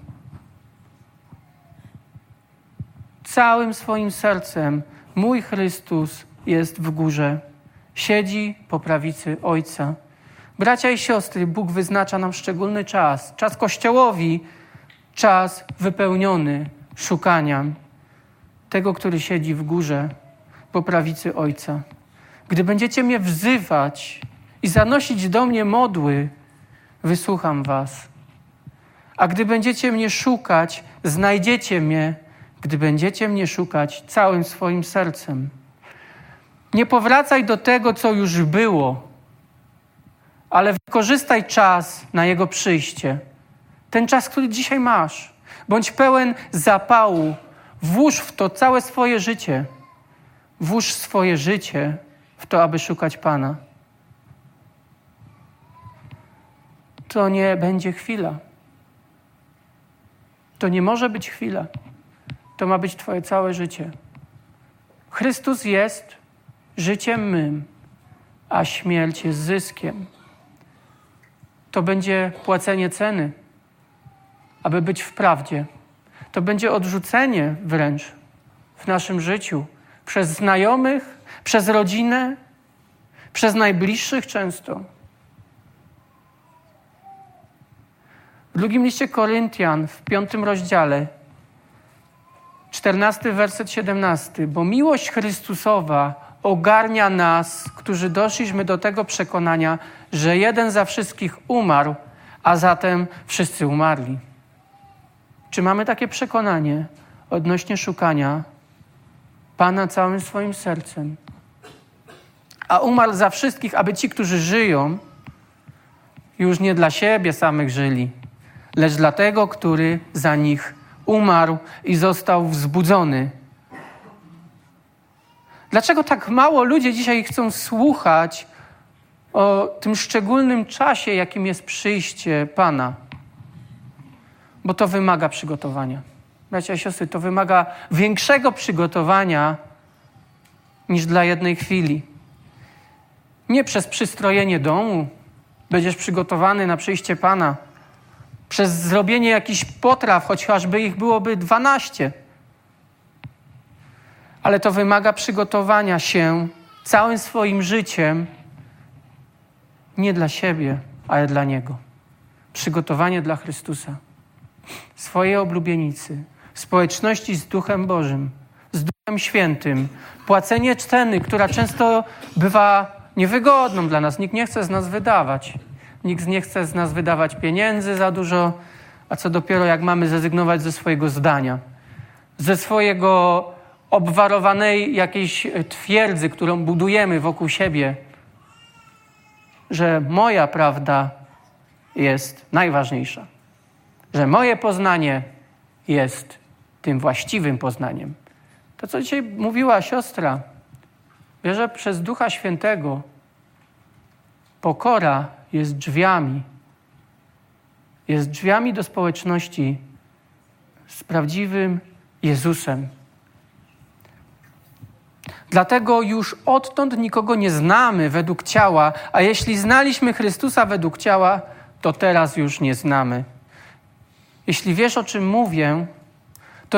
Całym swoim sercem. Mój Chrystus jest w górze. Siedzi po prawicy Ojca. Bracia i siostry, Bóg wyznacza nam szczególny czas. Czas Kościołowi, czas wypełniony szukania tego, który siedzi w górze po prawicy Ojca. Gdy będziecie mnie wzywać i zanosić do mnie modły, wysłucham was. A gdy będziecie mnie szukać, znajdziecie mnie, gdy będziecie mnie szukać całym swoim sercem. Nie powracaj do tego, co już było, ale wykorzystaj czas na Jego przyjście. Ten czas, który dzisiaj masz. Bądź pełen zapału. Włóż w to całe swoje życie. Włóż swoje życie w to, aby szukać Pana. To nie będzie chwila. To nie może być chwila. To ma być twoje całe życie. Chrystus jest życiem mym, a śmierć jest zyskiem. To będzie płacenie ceny, aby być w prawdzie. To będzie odrzucenie wręcz w naszym życiu przez znajomych, przez rodzinę, przez najbliższych często. W drugim liście Koryntian, w 5 rozdziale, 14 werset 17. Bo miłość Chrystusowa ogarnia nas, którzy doszliśmy do tego przekonania, że jeden za wszystkich umarł, a zatem wszyscy umarli. Czy mamy takie przekonanie odnośnie szukania Pana całym swoim sercem? A umarł za wszystkich, aby ci, którzy żyją, już nie dla siebie samych żyli, lecz dla tego, który za nich umarł i został wzbudzony. Dlaczego tak mało ludzie dzisiaj chcą słuchać o tym szczególnym czasie, jakim jest przyjście Pana? Bo to wymaga przygotowania. Bracia i siostry, to wymaga większego przygotowania niż dla jednej chwili. Nie przez przystrojenie domu będziesz przygotowany na przyjście Pana. Przez zrobienie jakichś potraw, chociażby ich byłoby 12. Ale to wymaga przygotowania się całym swoim życiem nie dla siebie, ale dla Niego. Przygotowanie dla Chrystusa. Swojej oblubienicy. Społeczności z Duchem Bożym. Z Duchem Świętym. Płacenie ceny, która często bywa niewygodną dla nas. Nikt nie chce z nas wydawać. Nikt nie chce z nas wydawać pieniędzy za dużo, a co dopiero jak mamy zrezygnować ze swojego zdania. Ze swojego obwarowanej jakiejś twierdzy, którą budujemy wokół siebie, że moja prawda jest najważniejsza. Że moje poznanie jest tym właściwym poznaniem. To, co dzisiaj mówiła siostra, że przez Ducha Świętego pokora jest drzwiami. Jest drzwiami do społeczności z prawdziwym Jezusem. Dlatego już odtąd nikogo nie znamy według ciała, a jeśli znaliśmy Chrystusa według ciała, to teraz już nie znamy. Jeśli wiesz, o czym mówię, to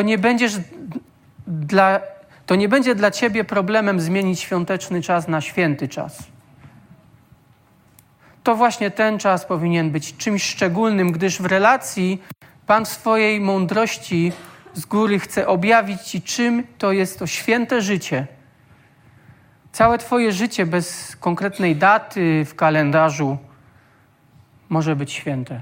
nie będzie dla ciebie problemem zmienić świąteczny czas na święty czas. To właśnie ten czas powinien być czymś szczególnym, gdyż w relacji Pan w swojej mądrości z góry chce objawić ci, czym to jest to święte życie. Całe twoje życie bez konkretnej daty w kalendarzu może być święte.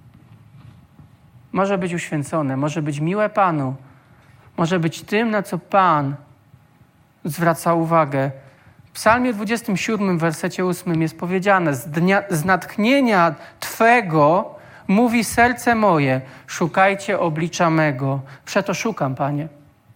Może być uświęcone, może być miłe Panu, może być tym, na co Pan zwraca uwagę. W Psalmie 27, wersecie 8 jest powiedziane: z natchnienia Twego mówi serce moje, szukajcie oblicza mego. Przeto szukam, Panie.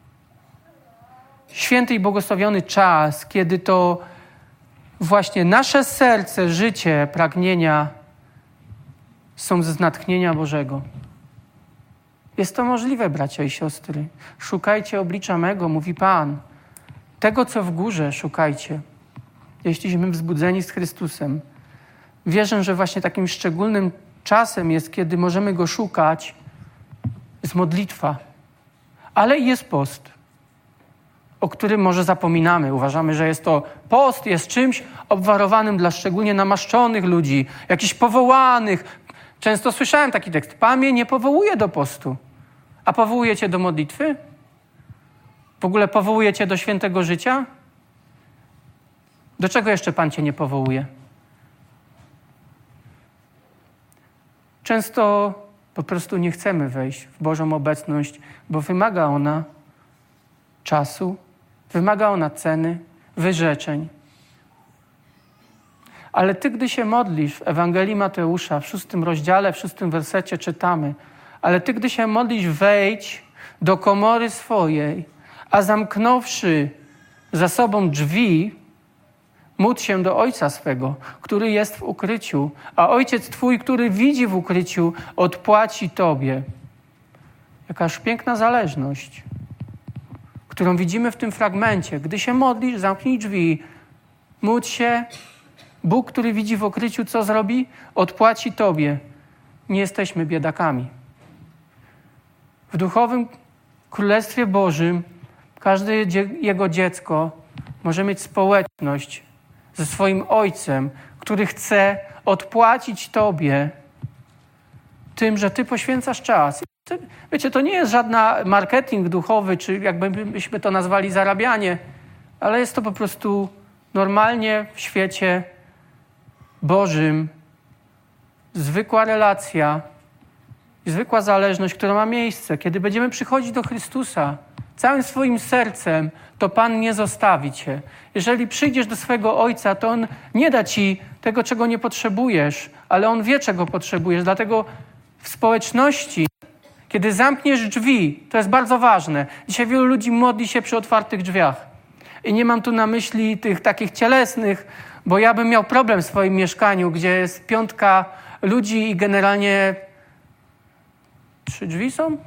Święty i błogosławiony czas, kiedy to właśnie nasze serce, życie, pragnienia są z natchnienia Bożego. Jest to możliwe, bracia i siostry. Szukajcie oblicza mego, mówi Pan. Tego, co w górze, szukajcie. Jeśliśmy wzbudzeni z Chrystusem. Wierzę, że właśnie takim szczególnym czasem jest, kiedy możemy Go szukać, jest modlitwa. Ale i jest post, o którym może zapominamy. Uważamy, że jest to post, jest czymś obwarowanym dla szczególnie namaszczonych ludzi, jakichś powołanych. Często słyszałem taki tekst: Pan mnie nie powołuje do postu. A powołuje cię do modlitwy? W ogóle powołuje cię do świętego życia? Do czego jeszcze Pan cię nie powołuje? Często po prostu nie chcemy wejść w Bożą obecność, bo wymaga ona czasu, wymaga ona ceny, wyrzeczeń. Ale ty, gdy się modlisz, w Ewangelii Mateusza, w 6 rozdziale, w 6 wersecie czytamy: ale ty, gdy się modlisz, wejdź do komory swojej, a zamknąwszy za sobą drzwi, módl się do Ojca swego, który jest w ukryciu, a Ojciec Twój, który widzi w ukryciu, odpłaci Tobie. Jakaż piękna zależność, którą widzimy w tym fragmencie. Gdy się modlisz, zamknij drzwi, módl się. Bóg, który widzi w ukryciu, co zrobi? Odpłaci Tobie. Nie jesteśmy biedakami. W duchowym Królestwie Bożym każde Jego dziecko może mieć społeczność ze swoim Ojcem, który chce odpłacić Tobie tym, że Ty poświęcasz czas. Wiecie, to nie jest żadna marketing duchowy, czy jakbyśmy to nazwali zarabianie, ale jest to po prostu normalnie w świecie Bożym zwykła relacja, zwykła zależność, która ma miejsce. Kiedy będziemy przychodzić do Chrystusa całym swoim sercem, to Pan nie zostawi cię. Jeżeli przyjdziesz do swego Ojca, to On nie da ci tego, czego nie potrzebujesz, ale On wie, czego potrzebujesz. Dlatego w społeczności, kiedy zamkniesz drzwi, to jest bardzo ważne. Dzisiaj wielu ludzi modli się przy otwartych drzwiach. I nie mam tu na myśli tych takich cielesnych, bo ja bym miał problem w swoim mieszkaniu, gdzie jest 5 ludzi i generalnie 3 drzwi są?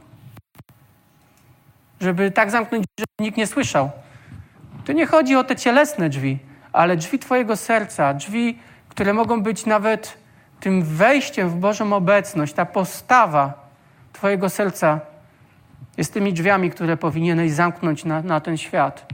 Żeby tak zamknąć, żeby nikt nie słyszał. Tu nie chodzi o te cielesne drzwi, ale drzwi Twojego serca, drzwi, które mogą być nawet tym wejściem w Bożą obecność, ta postawa Twojego serca jest tymi drzwiami, które powinieneś zamknąć na ten świat.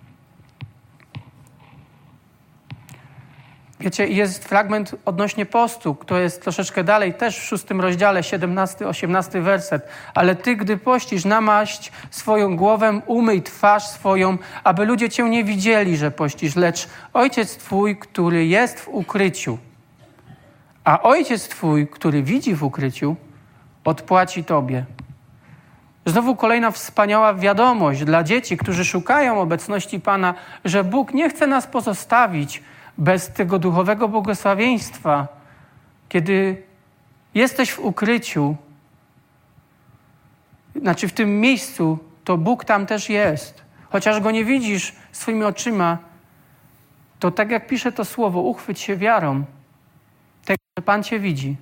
Wiecie, jest fragment odnośnie postu, który jest troszeczkę dalej, też w 6 rozdziale, 17-18 werset. Ale Ty, gdy pościsz, namaść swoją głowę, umyj twarz swoją, aby ludzie Cię nie widzieli, że pościsz, lecz Ojciec Twój, który jest w ukryciu. A Ojciec Twój, który widzi w ukryciu, odpłaci Tobie. Znowu kolejna wspaniała wiadomość dla dzieci, którzy szukają obecności Pana, że Bóg nie chce nas pozostawić bez tego duchowego błogosławieństwa. Kiedy jesteś w ukryciu, znaczy w tym miejscu, to Bóg tam też jest. Chociaż Go nie widzisz swoimi oczyma, to tak jak pisze to słowo, uchwyć się wiarą tego, że Pan Cię widzi.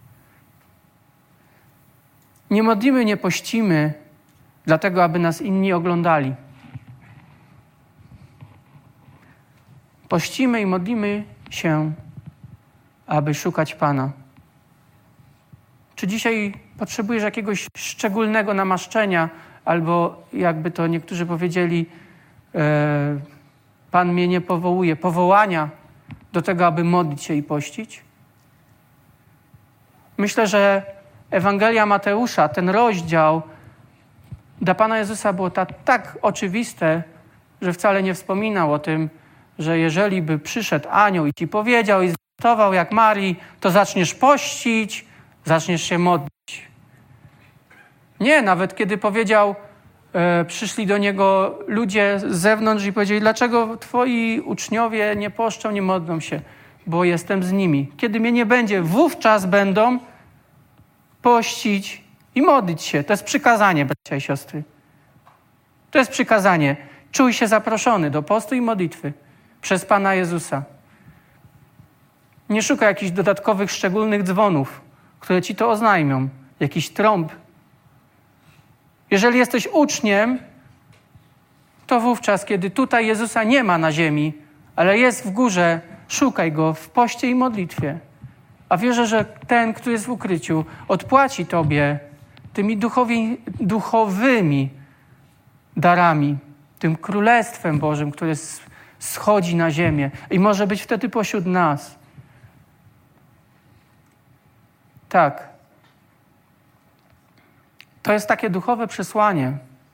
Nie modlimy, nie pościmy, dlatego aby nas inni oglądali. Pościmy i modlimy się, aby szukać Pana. Czy dzisiaj potrzebujesz jakiegoś szczególnego namaszczenia, albo jakby to niektórzy powiedzieli, Pan mnie nie powołuje, powołania do tego, aby modlić się i pościć? Myślę, że Ewangelia Mateusza, ten rozdział dla Pana Jezusa było tak oczywiste, że wcale nie wspominał o tym, że jeżeli by przyszedł anioł i ci powiedział i zwiastował jak Marii, to zaczniesz pościć, zaczniesz się modlić. Nie, nawet kiedy powiedział, przyszli do niego ludzie z zewnątrz i powiedzieli, dlaczego twoi uczniowie nie poszczą, nie modlą się, bo jestem z nimi. Kiedy mnie nie będzie, wówczas będą pościć i modlić się. To jest przykazanie, bracia i siostry. To jest przykazanie. Czuj się zaproszony do postu i modlitwy przez Pana Jezusa. Nie szukaj jakichś dodatkowych, szczególnych dzwonów, które ci to oznajmią. Jakiś trąb. Jeżeli jesteś uczniem, to wówczas, kiedy tutaj Jezusa nie ma na ziemi, ale jest w górze, szukaj Go w poście i modlitwie. A wierzę, że ten, który jest w ukryciu, odpłaci Tobie tymi duchowymi darami, tym Królestwem Bożym, które schodzi na ziemię i może być wtedy pośród nas. Tak. To jest takie duchowe przesłanie.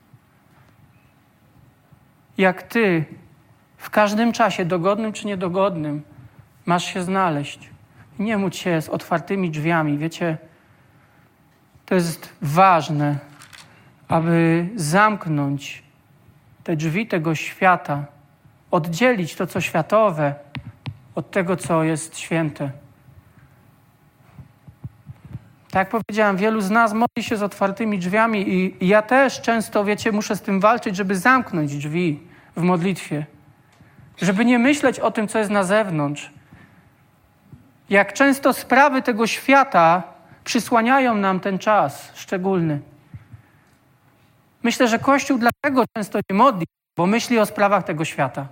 Jak Ty w każdym czasie, dogodnym czy niedogodnym, masz się znaleźć. Nie módl się z otwartymi drzwiami. Wiecie, to jest ważne, aby zamknąć te drzwi tego świata, oddzielić to, co światowe, od tego, co jest święte. Tak jak powiedziałem, wielu z nas modli się z otwartymi drzwiami i ja też często, wiecie, muszę z tym walczyć, żeby zamknąć drzwi w modlitwie. Żeby nie myśleć o tym, co jest na zewnątrz. Jak często sprawy tego świata przysłaniają nam ten czas szczególny. Myślę, że Kościół dlatego często nie modli, bo myśli o sprawach tego świata.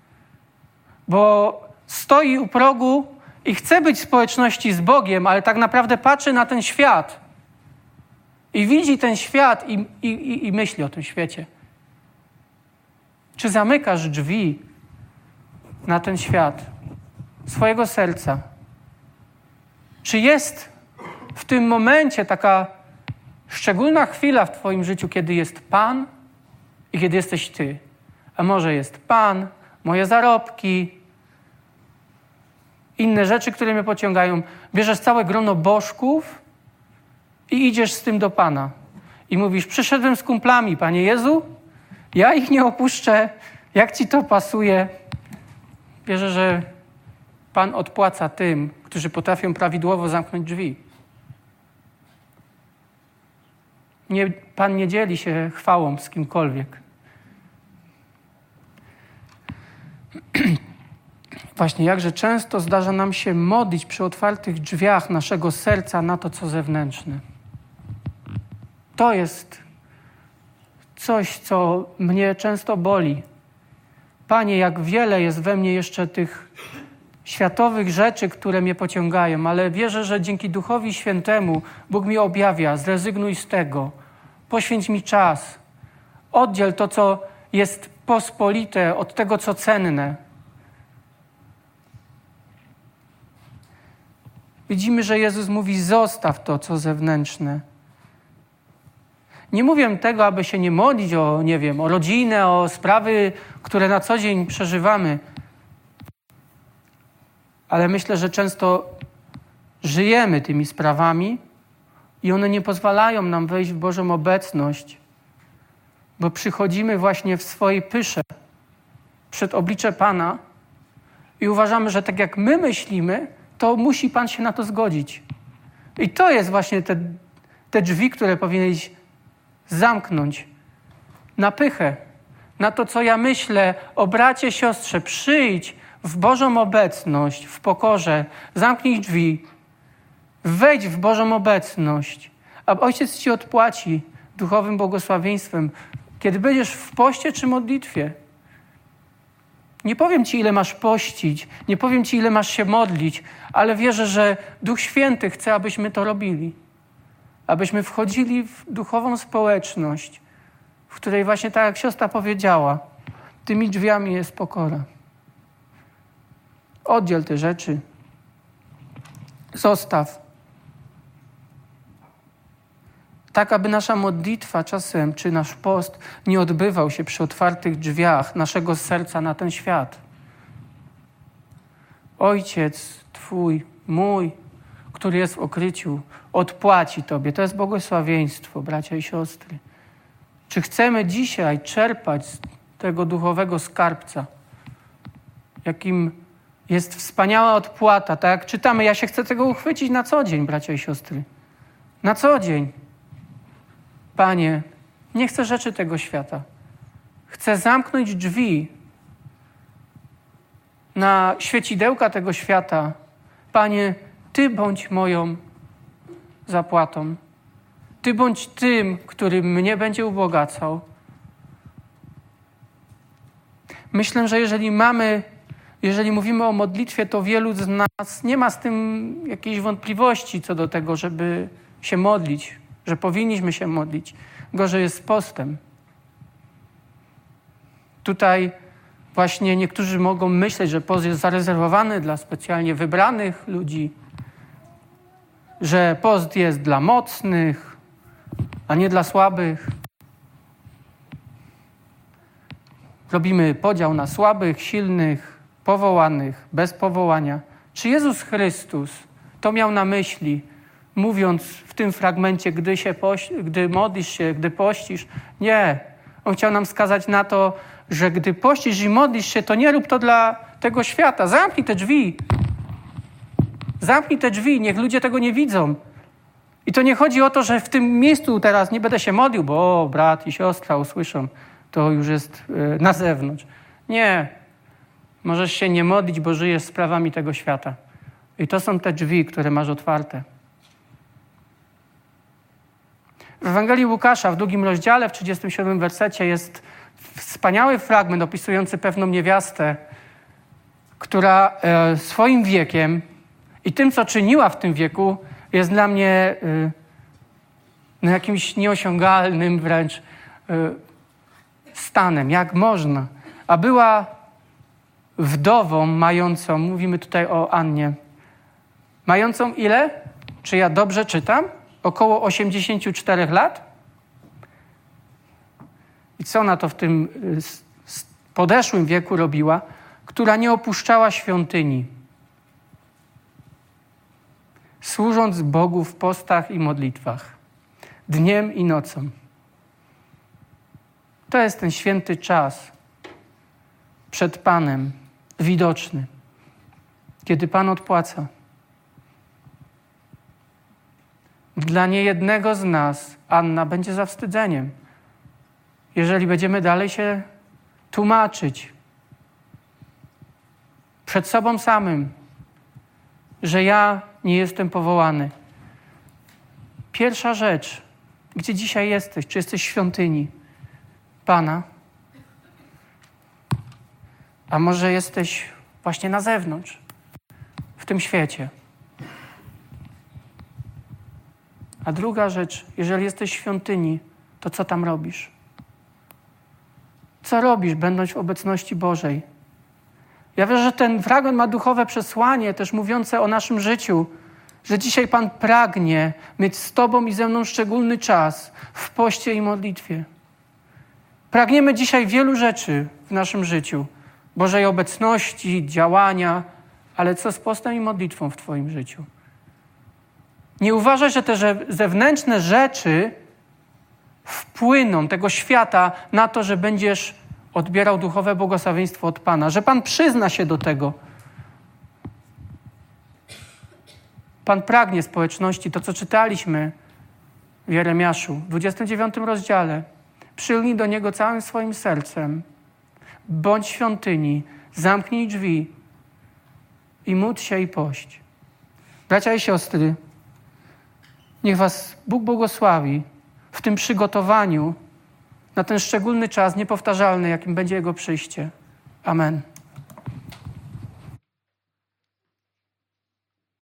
Bo stoi u progu i chce być w społeczności z Bogiem, ale tak naprawdę patrzy na ten świat. I widzi ten świat i myśli o tym świecie. Czy zamykasz drzwi na ten świat swojego serca? Czy jest w tym momencie taka szczególna chwila w Twoim życiu, kiedy jest Pan i kiedy jesteś Ty? A może jest Pan, moje zarobki, inne rzeczy, które mnie pociągają. Bierzesz całe grono bożków i idziesz z tym do Pana. I mówisz, przyszedłem z kumplami, Panie Jezu, ja ich nie opuszczę, jak Ci to pasuje. Wierzę, że Pan odpłaca tym, którzy potrafią prawidłowo zamknąć drzwi. Pan nie dzieli się chwałą z kimkolwiek. Właśnie, jakże często zdarza nam się modlić przy otwartych drzwiach naszego serca na to, co zewnętrzne. To jest coś, co mnie często boli. Panie, jak wiele jest we mnie jeszcze tych światowych rzeczy, które mnie pociągają, ale wierzę, że dzięki Duchowi Świętemu Bóg mi objawia, zrezygnuj z tego, poświęć mi czas, oddziel to, co jest pospolite od tego, co cenne. Widzimy, że Jezus mówi, zostaw to, co zewnętrzne. Nie mówię tego, aby się nie modlić o, nie wiem, o rodzinę, o sprawy, które na co dzień przeżywamy. Ale myślę, że często żyjemy tymi sprawami i one nie pozwalają nam wejść w Bożą obecność, bo przychodzimy właśnie w swojej pysze przed oblicze Pana i uważamy, że tak jak my myślimy, to musi Pan się na to zgodzić. I to jest właśnie te drzwi, które powinieneś zamknąć na pychę, na to, co ja myślę o bracie, siostrze. Przyjdź w Bożą obecność, w pokorze, zamknij drzwi, wejdź w Bożą obecność, a Ojciec ci odpłaci duchowym błogosławieństwem, kiedy będziesz w poście czy modlitwie. Nie powiem ci, ile masz pościć, nie powiem ci, ile masz się modlić, ale wierzę, że Duch Święty chce, abyśmy to robili. Abyśmy wchodzili w duchową społeczność, w której właśnie tak jak siostra powiedziała, tymi drzwiami jest pokora. Oddziel te rzeczy. Zostaw. Tak, aby nasza modlitwa czasem, czy nasz post nie odbywał się przy otwartych drzwiach naszego serca na ten świat. Ojciec Twój, mój, który jest w ukryciu, odpłaci Tobie. To jest błogosławieństwo, bracia i siostry. Czy chcemy dzisiaj czerpać z tego duchowego skarbca, jakim jest wspaniała odpłata, tak jak czytamy, ja się chcę tego uchwycić na co dzień, bracia i siostry. Na co dzień. Panie, nie chcę rzeczy tego świata. Chcę zamknąć drzwi na świecidełka tego świata. Panie, Ty bądź moją zapłatą. Ty bądź tym, który mnie będzie ubogacał. Myślę, że jeżeli mówimy o modlitwie, to wielu z nas nie ma z tym jakiejś wątpliwości co do tego, żeby się modlić, że powinniśmy się modlić. Gorzej jest z postem. Tutaj właśnie niektórzy mogą myśleć, że post jest zarezerwowany dla specjalnie wybranych ludzi, że post jest dla mocnych, a nie dla słabych. Robimy podział na słabych, silnych, powołanych, bez powołania. Czy Jezus Chrystus to miał na myśli, mówiąc w tym fragmencie, gdy modlisz się, gdy pościsz? Nie. On chciał nam wskazać na to, że gdy pościsz i modlisz się, to nie rób to dla tego świata. Zamknij te drzwi. Zamknij te drzwi, niech ludzie tego nie widzą. I to nie chodzi o to, że w tym miejscu teraz nie będę się modlił, bo brat i siostra usłyszą. To już jest na zewnątrz. Nie. Możesz się nie modlić, bo żyjesz sprawami tego świata. I to są te drzwi, które masz otwarte. W Ewangelii Łukasza w 2 rozdziale, w 37 wersecie jest wspaniały fragment opisujący pewną niewiastę, która swoim wiekiem i tym, co czyniła w tym wieku, jest dla mnie jakimś nieosiągalnym wręcz stanem. Jak można? A była wdową mającą, mówimy tutaj o Annie, mającą ile? Czy ja dobrze czytam? Około 84 lat? I co ona to w tym podeszłym wieku robiła? Która nie opuszczała świątyni, służąc Bogu w postach i modlitwach, dniem i nocą. To jest ten święty czas przed Panem, widoczny, kiedy Pan odpłaca. Dla niejednego z nas Anna będzie zawstydzeniem, jeżeli będziemy dalej się tłumaczyć przed sobą samym, że ja nie jestem powołany. Pierwsza rzecz, gdzie dzisiaj jesteś? Czy jesteś w świątyni Pana? A może jesteś właśnie na zewnątrz, w tym świecie. A druga rzecz, jeżeli jesteś w świątyni, to co tam robisz? Co robisz, będąc w obecności Bożej? Ja wierzę, że ten fragment ma duchowe przesłanie, też mówiące o naszym życiu, że dzisiaj Pan pragnie mieć z Tobą i ze mną szczególny czas w poście i modlitwie. Pragniemy dzisiaj wielu rzeczy w naszym życiu. Bożej obecności, działania, ale co z postem i modlitwą w Twoim życiu? Nie uważaj, że te zewnętrzne rzeczy wpłyną tego świata na to, że będziesz odbierał duchowe błogosławieństwo od Pana, że Pan przyzna się do tego. Pan pragnie społeczności, to co czytaliśmy w Jeremiaszu, w 29 rozdziale. Przylgnij do Niego całym swoim sercem. Bądź w świątyni, zamknij drzwi i módl się i pość. Bracia i siostry, niech was Bóg błogosławi w tym przygotowaniu na ten szczególny czas niepowtarzalny, jakim będzie Jego przyjście. Amen.